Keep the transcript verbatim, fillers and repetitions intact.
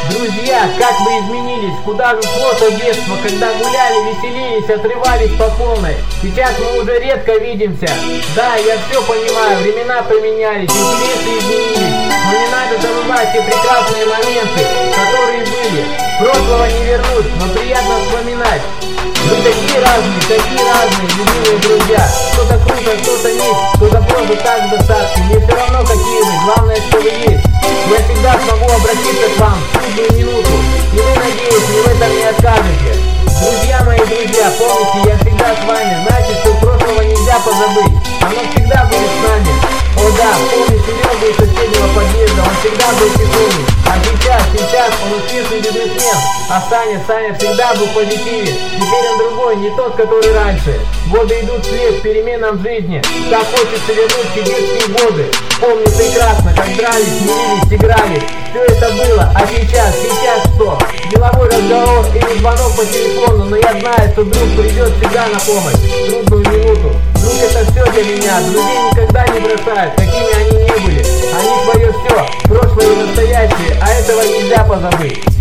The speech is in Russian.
Друзья, как мы изменились, куда же шло то детство, когда гуляли, веселились, отрывались по полной. Сейчас мы уже редко видимся. Да, я все понимаю, времена поменялись, интересы изменились, но не надо забывать те прекрасные моменты, которые были. Прошлого не вернуть, но приятно вспоминать. Вы такие разные, такие разные, любимые друзья. Кто-то круто, кто-то низ, кто-то просто так в достатке. Мне все равно какие вы, главное, что вы есть. Я всегда смогу обратиться к вам в трудную минуту, и вы, надеюсь, мне в этом не откажете. Друзья мои, друзья, помните, я всегда с вами. Знаете, что прошлого нельзя позабыть, оно всегда будет с нами. О да, помню Серегу из соседнего подъезда, он всегда был тихоней. А сейчас, сейчас он успешный бизнесмен. А Саня, Саня всегда был в позитиве. Теперь он другой, не тот, который раньше. Годы идут вслед переменам в жизни. Так хочется вернуть те детские годы. Помню прекрасно, как дрались, мирились, играли. Все это было, а сейчас, сейчас что? Деловой разговор или звонок по телефону, но я знаю, что друг придет всегда на помощь в трудную минуту. Друг, это все для меня, друзей никогда не бросают, какими они не были. Они твое все, прошлое и настоящее, а этого нельзя позабыть.